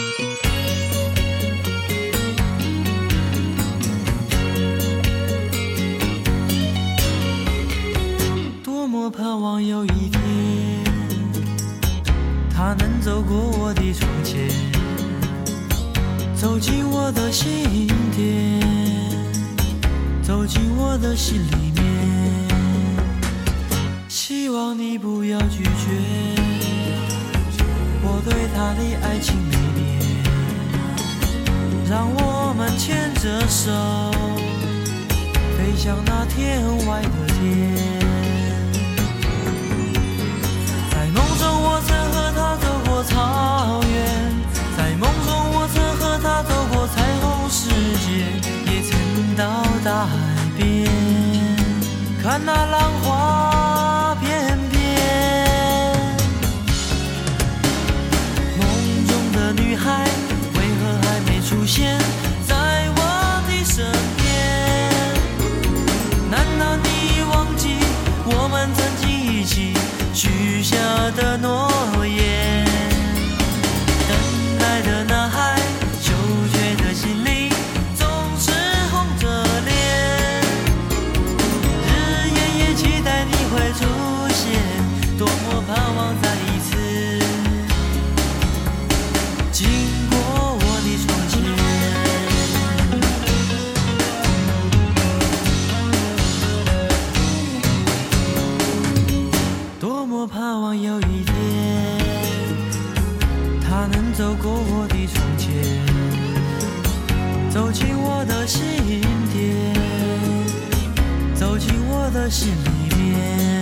多么盼望有一天，他能走过我的窗前，走进我的心田，走进我的心里面。希望你不要拒绝我对他的爱情美恋，让我们牵着手飞向那天外的天。在梦中我曾和他走过草原，在梦中我曾和他走过彩虹世界，也曾到大海边看那浪花翩翩。梦中的女孩为何还没出现在我的身边？难道你忘记我们曾经一起许下的诺言？等待的男孩羞怯的心里总是红着脸，日夜也期待你会出现，多么盼望再一次经过我的窗前。多么盼望有一天，他能走过我的窗前，走进我的心田，走进我的心里面。